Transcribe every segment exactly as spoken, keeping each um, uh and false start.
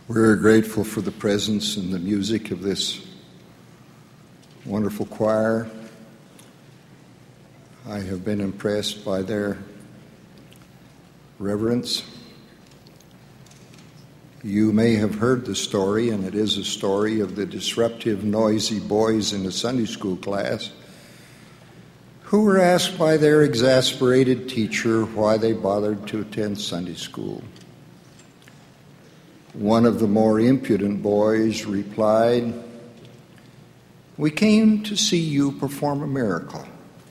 We're grateful for the presence and the music of this wonderful choir. I have been impressed by their reverence. You may have heard the story, and it is a story of the disruptive, noisy boys in a Sunday school class who were asked by their exasperated teacher why they bothered to attend Sunday school. One of the more impudent boys replied, "We came to see you perform a miracle."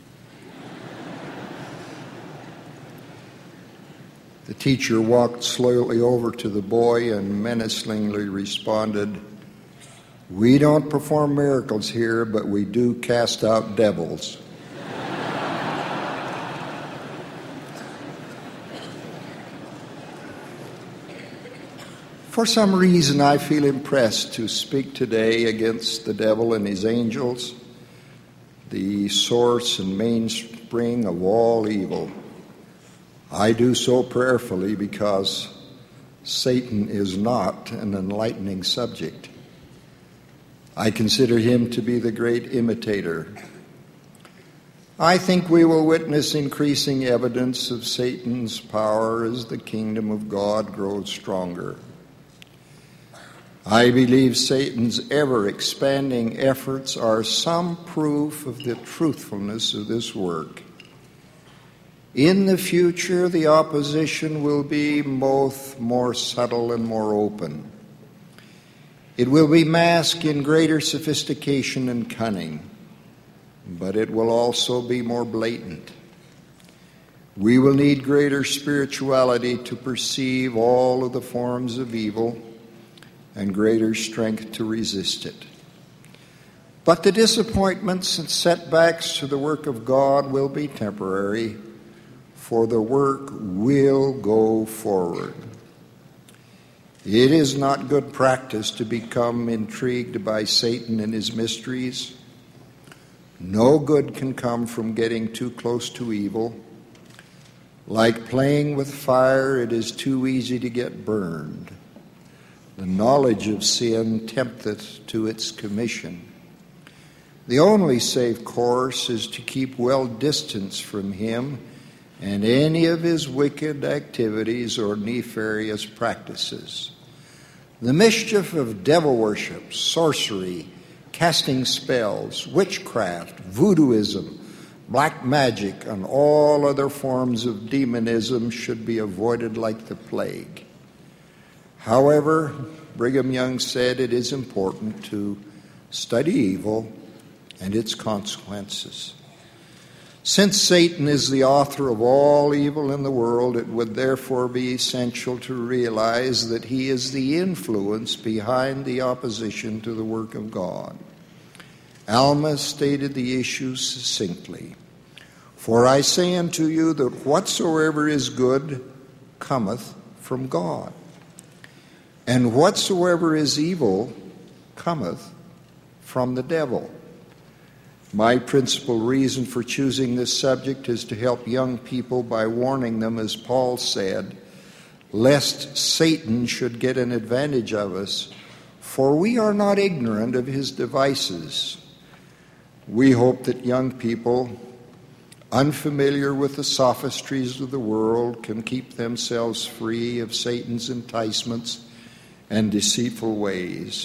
The teacher walked slowly over to the boy and menacingly responded, "We don't perform miracles here, but we do cast out devils." For some reason, I feel impressed to speak today against the devil and his angels, the source and mainspring of all evil. I do so prayerfully because Satan is not an enlightening subject. I consider him to be the great imitator. I think we will witness increasing evidence of Satan's power as the kingdom of God grows stronger. I believe Satan's ever-expanding efforts are some proof of the truthfulness of this work. In the future, the opposition will be both more subtle and more open. It will be masked in greater sophistication and cunning, but it will also be more blatant. We will need greater spirituality to perceive all of the forms of evil and greater strength to resist it. But the disappointments and setbacks to the work of God will be temporary, for the work will go forward. It is not good practice to become intrigued by Satan and his mysteries. No good can come from getting too close to evil. Like playing with fire, it is too easy to get burned. The knowledge of sin tempteth to its commission. The only safe course is to keep well distanced from him and any of his wicked activities or nefarious practices. The mischief of devil worship, sorcery, casting spells, witchcraft, voodooism, black magic, and all other forms of demonism should be avoided like the plague. However, Brigham Young said it is important to study evil and its consequences. Since Satan is the author of all evil in the world, it would therefore be essential to realize that he is the influence behind the opposition to the work of God. Alma stated the issue succinctly. "For I say unto you that whatsoever is good cometh from God, and whatsoever is evil cometh from the devil." My principal reason for choosing this subject is to help young people by warning them, as Paul said, lest Satan should get an advantage of us, for we are not ignorant of his devices. We hope that young people, unfamiliar with the sophistries of the world, can keep themselves free of Satan's enticements and deceitful ways.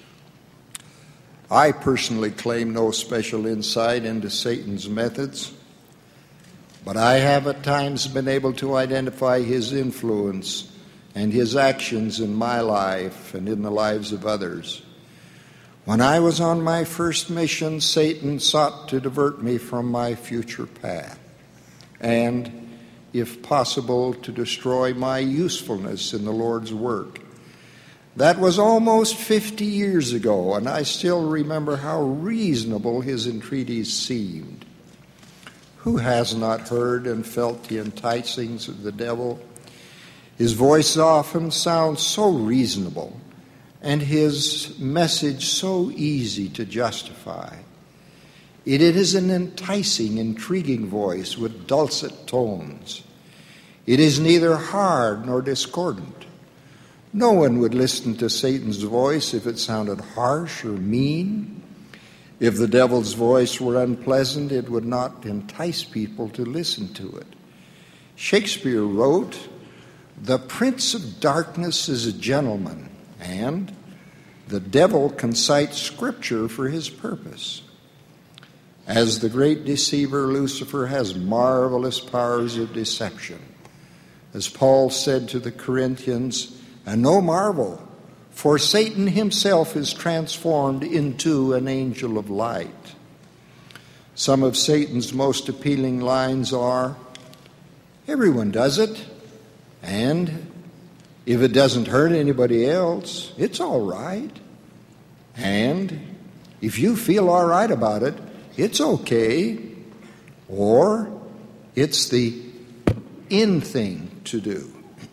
I personally claim no special insight into Satan's methods, but I have at times been able to identify his influence and his actions in my life and in the lives of others. When I was on my first mission, Satan sought to divert me from my future path and, if possible, to destroy my usefulness in the Lord's work. That was almost fifty years ago, and I still remember how reasonable his entreaties seemed. Who has not heard and felt the enticings of the devil? His voice often sounds so reasonable, and his message so easy to justify. It is an enticing, intriguing voice with dulcet tones. It is neither hard nor discordant. No one would listen to Satan's voice if it sounded harsh or mean. If the devil's voice were unpleasant, it would not entice people to listen to it. Shakespeare wrote, "The prince of darkness is a gentleman, and the devil can cite Scripture for his purpose." As the great deceiver, Lucifer has marvelous powers of deception. As Paul said to the Corinthians, "And no marvel, for Satan himself is transformed into an angel of light." Some of Satan's most appealing lines are, "Everyone does it, and if it doesn't hurt anybody else, it's all right. And if you feel all right about it, it's okay." Or, "It's the in thing to do."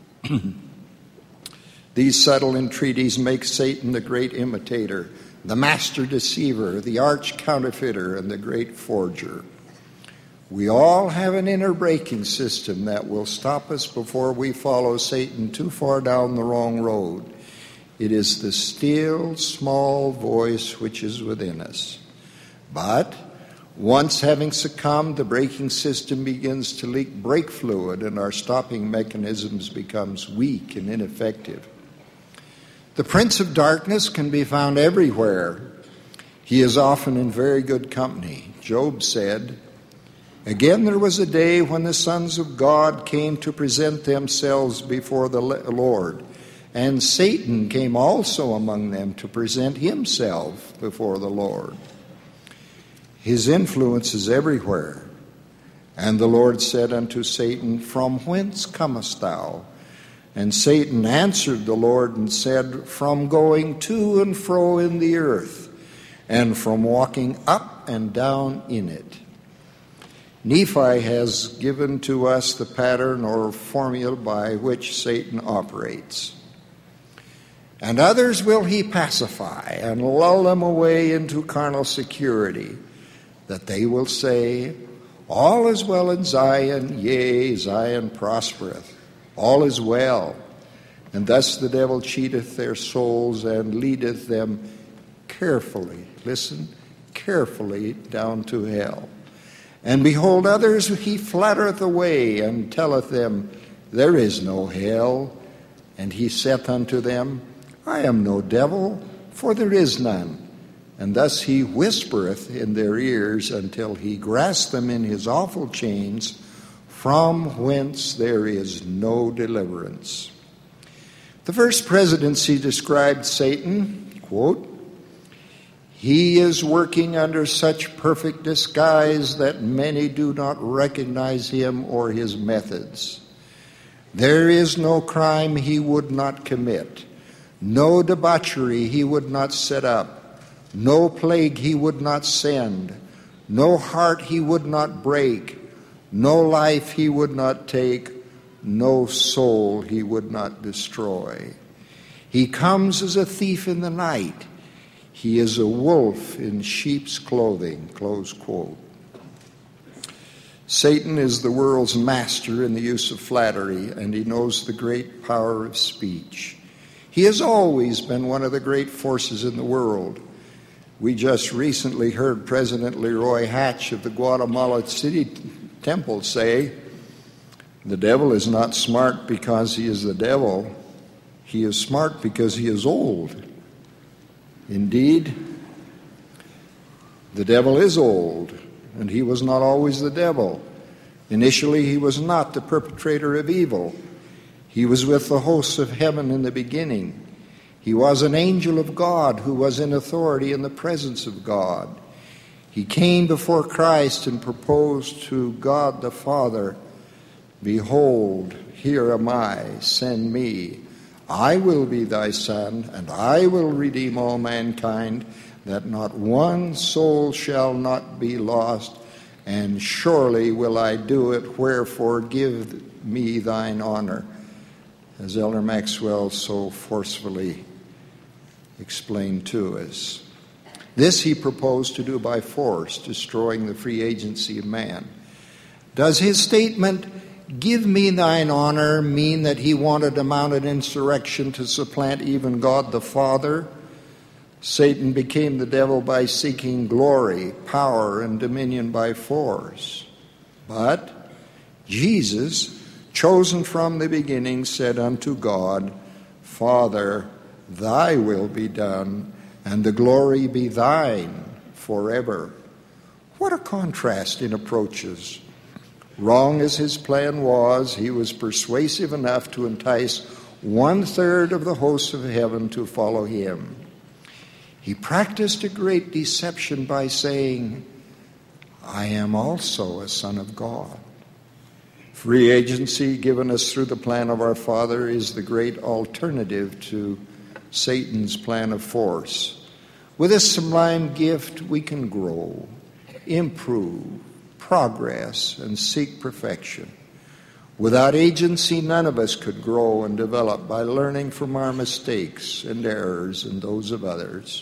These subtle entreaties make Satan the great imitator, the master deceiver, the arch counterfeiter, and the great forger. We all have an inner braking system that will stop us before we follow Satan too far down the wrong road. It is the still, small voice which is within us. But once having succumbed, the braking system begins to leak brake fluid, and our stopping mechanisms becomes weak and ineffective. The prince of darkness can be found everywhere. He is often in very good company. Job said, "Again there was a day when the sons of God came to present themselves before the Lord, and Satan came also among them to present himself before the Lord." His influence is everywhere. And the Lord said unto Satan, "From whence comest thou?" And Satan answered the Lord and said, "From going to and fro in the earth, and from walking up and down in it." Nephi has given to us the pattern or formula by which Satan operates. "And others will he pacify, and lull them away into carnal security, that they will say, All is well in Zion, yea, Zion prospereth. All is well. And thus the devil cheateth their souls and leadeth them carefully," listen, "carefully down to hell. And behold, others he flattereth away, and telleth them, There is no hell. And he saith unto them, I am no devil, for there is none. And thus he whispereth in their ears until he grasp them in his awful chains, from whence there is no deliverance. The first presidency described Satan, quote, "He is working under such perfect disguise that many do not recognize him or his methods. There is no crime he would not commit, no debauchery he would not set up, no plague he would not send, no heart he would not break, no life he would not take, no soul he would not destroy. He comes as a thief in the night. He is a wolf in sheep's clothing," close quote. Satan is the world's master in the use of flattery, and he knows the great power of speech. He has always been one of the great forces in the world. We just recently heard President Leroy Hatch of the Guatemala City Temple say, "The devil is not smart because he is the devil. He is smart because he is old." Indeed, the devil is old, and he was not always the devil. Initially, he was not the perpetrator of evil. He was with the hosts of heaven in the beginning. He was an angel of God who was in authority in the presence of God. He came before Christ and proposed to God the Father, "Behold, here am I, send me. I will be thy son, and I will redeem all mankind, that not one soul shall not be lost, and surely will I do it, wherefore give me thine honor," as Elder Maxwell so forcefully explained to us. This he proposed to do by force, destroying the free agency of man. Does his statement, give me thine honor mean that he wanted to mount an insurrection to supplant even God the Father? Satan became the devil by seeking glory, power, and dominion by force. But Jesus, chosen from the beginning, said unto God, Father, thy will be done, and the glory be thine forever. What a contrast in approaches. Wrong as his plan was, he was persuasive enough to entice one-third of the hosts of heaven to follow him. He practiced a great deception by saying, I am also a son of God. Free agency given us through the plan of our Father is the great alternative to Satan's plan of force. With this sublime gift, we can grow, improve, progress, and seek perfection. Without agency, none of us could grow and develop by learning from our mistakes and errors and those of others.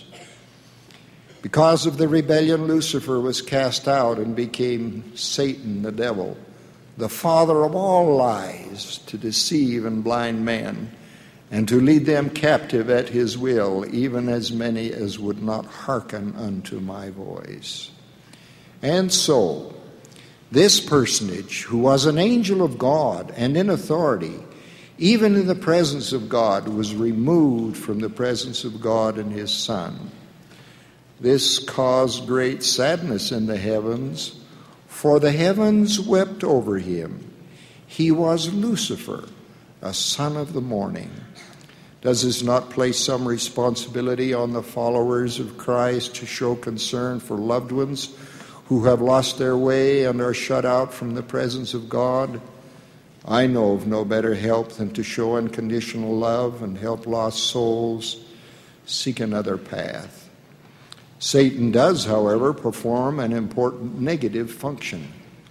Because of the rebellion, Lucifer was cast out and became Satan, the devil, the father of all lies, to deceive and blind men, and to lead them captive at his will, even as many as would not hearken unto my voice. And so, this personage, who was an angel of God and in authority, even in the presence of God, was removed from the presence of God and his Son. This caused great sadness in the heavens, for the heavens wept over him. He was Lucifer, a son of the morning. Does this not place some responsibility on the followers of Christ to show concern for loved ones who have lost their way and are shut out from the presence of God? I know of no better help than to show unconditional love and help lost souls seek another path. Satan does, however, perform an important negative function.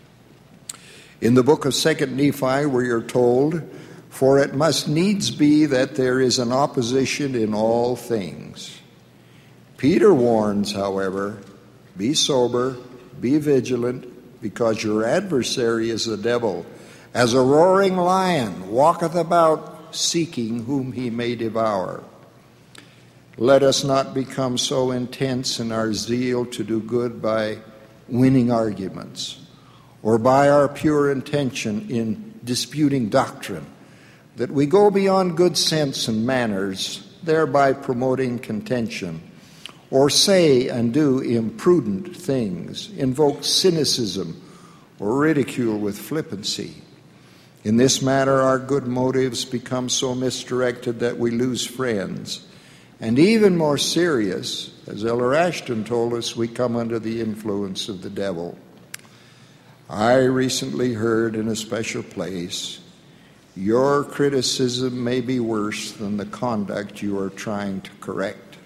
In the book of Second Nephi, we are told, for it must needs be that there is an opposition in all things. Peter warns, however, be sober, be vigilant, because your adversary is the devil, as a roaring lion, walketh about, seeking whom he may devour. Let us not become so intense in our zeal to do good by winning arguments, or by our pure intention in disputing doctrine, that we go beyond good sense and manners, thereby promoting contention, or say and do imprudent things, invoke cynicism, or ridicule with flippancy. In this matter, our good motives become so misdirected that we lose friends. And even more serious, as Elder Ashton told us, we come under the influence of the devil. I recently heard in a special place, your criticism may be worse than the conduct you are trying to correct.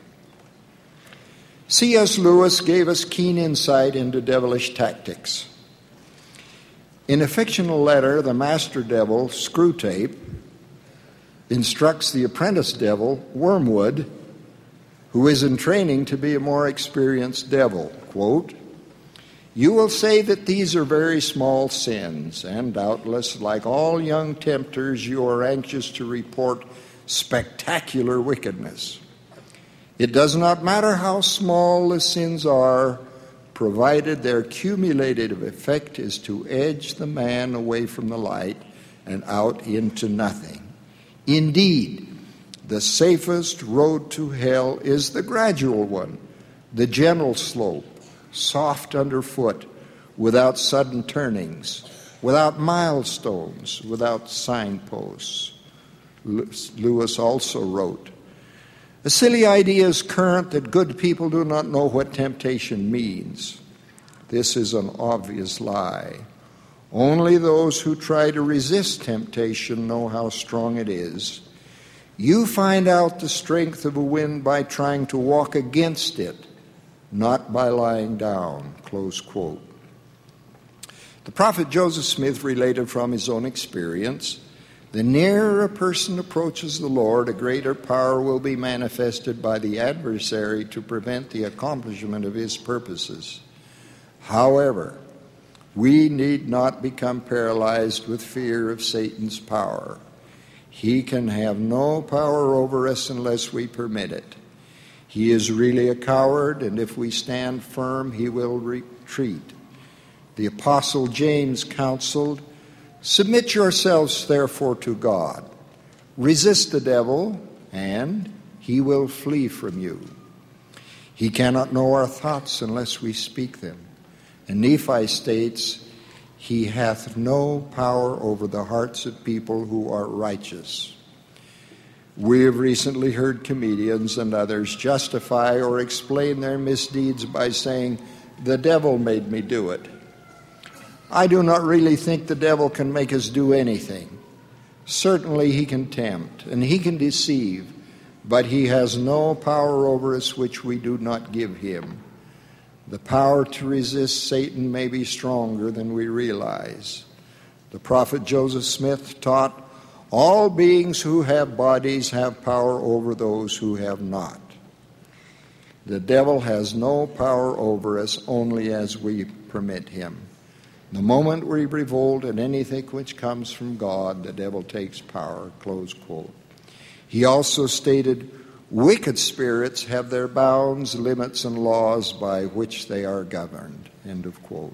C S Lewis gave us keen insight into devilish tactics. In a fictional letter, the master devil, Screwtape, instructs the apprentice devil, Wormwood, who is in training to be a more experienced devil, quote, you will say that these are very small sins, and doubtless, like all young tempters, you are anxious to report spectacular wickedness. It does not matter how small the sins are, provided their cumulative effect is to edge the man away from the light and out into nothing. Indeed, the safest road to hell is the gradual one, the gentle slope, soft underfoot, without sudden turnings, without milestones, without signposts. Lewis also wrote, a silly idea is current that good people do not know what temptation means. This is an obvious lie. Only those who try to resist temptation know how strong it is. You find out the strength of a wind by trying to walk against it, not by lying down, close quote. The prophet Joseph Smith related from his own experience, the nearer a person approaches the Lord, a greater power will be manifested by the adversary to prevent the accomplishment of his purposes. However, We need not become paralyzed with fear of Satan's power. He can have no power over us unless we permit it. He is really a coward, and if we stand firm, he will retreat. The Apostle James counseled, "Submit yourselves therefore to God. Resist the devil, and he will flee from you. He cannot know our thoughts unless we speak them." And Nephi states, "He hath no power over the hearts of people who are righteous." We have recently heard comedians and others justify or explain their misdeeds by saying, "The devil made me do it." I do not really think the devil can make us do anything. Certainly he can tempt and he can deceive, but he has no power over us which we do not give him. The power to resist Satan may be stronger than we realize. The prophet Joseph Smith taught, "All beings who have bodies have power over those who have not." The devil has no power over us only as we permit him. The moment we revolt at anything which comes from God, the devil takes power, close quote. He also stated, "Wicked spirits have their bounds, limits, and laws by which they are governed," end of quote.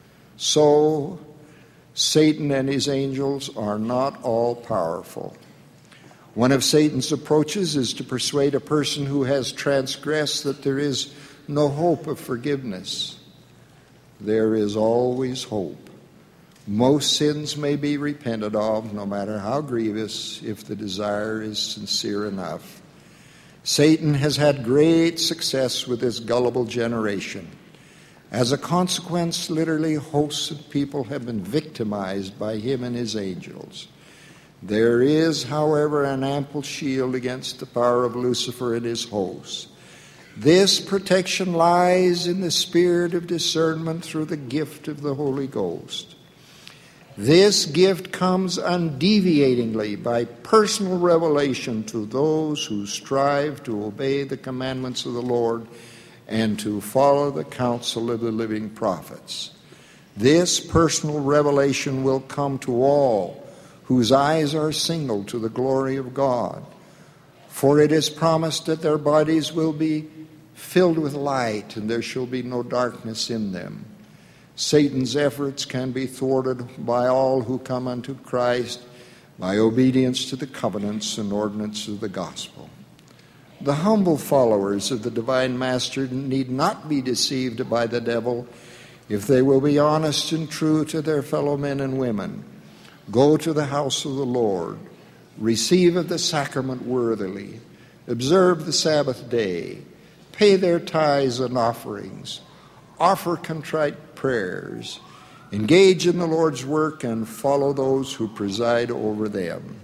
So, Satan and his angels are not all powerful. One of Satan's approaches is to persuade a person who has transgressed that there is no hope of forgiveness. There is always hope. Most sins may be repented of, no matter how grievous, if the desire is sincere enough. Satan has had great success with this gullible generation. As a consequence, literally hosts of people have been victimized by him and his angels. There is, however, an ample shield against the power of Lucifer and his hosts. This protection lies in the spirit of discernment through the gift of the Holy Ghost. This gift comes undeviatingly by personal revelation to those who strive to obey the commandments of the Lord and to follow the counsel of the living prophets. This personal revelation will come to all whose eyes are single to the glory of God. For it is promised that their bodies will be filled with light, and there shall be no darkness in them. Satan's efforts can be thwarted by all who come unto Christ by obedience to the covenants and ordinances of the gospel. The humble followers of the divine Master need not be deceived by the devil if they will be honest and true to their fellow men and women. Go to the house of the Lord, receive of the sacrament worthily, observe the Sabbath day, pay their tithes and offerings, offer contrite prayers, engage in the Lord's work, and follow those who preside over them.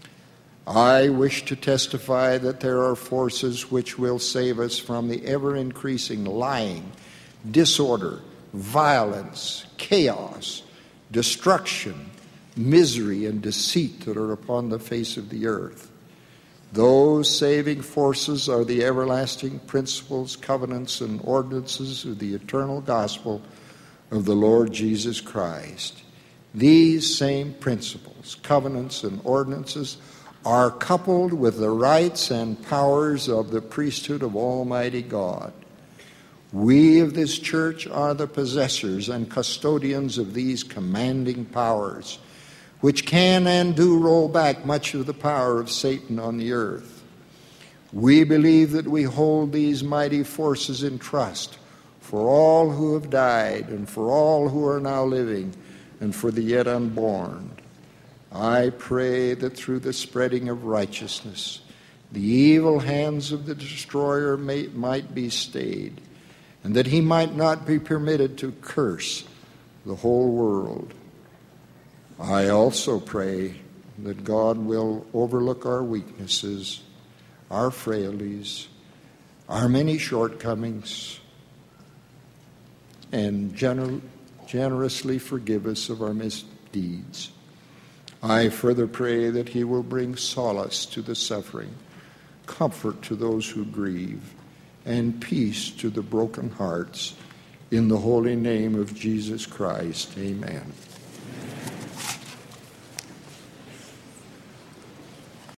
I wish to testify that there are forces which will save us from the ever-increasing lying, disorder, violence, chaos, destruction, misery, and deceit that are upon the face of the earth. Those saving forces are the everlasting principles, covenants, and ordinances of the eternal gospel of the Lord Jesus Christ. These same principles, covenants, and ordinances are coupled with the rights and powers of the priesthood of Almighty God. We of this church are the possessors and custodians of these commanding powers, which can and do roll back much of the power of Satan on the earth. We believe that we hold these mighty forces in trust for all who have died and for all who are now living and for the yet unborn. I pray that through the spreading of righteousness, the evil hands of the destroyer may, might be stayed, and that he might not be permitted to curse the whole world. I also pray that God will overlook our weaknesses, our frailties, our many shortcomings, and gener- generously forgive us of our misdeeds. I further pray that he will bring solace to the suffering, comfort to those who grieve, and peace to the broken hearts In the holy name of Jesus Christ, amen.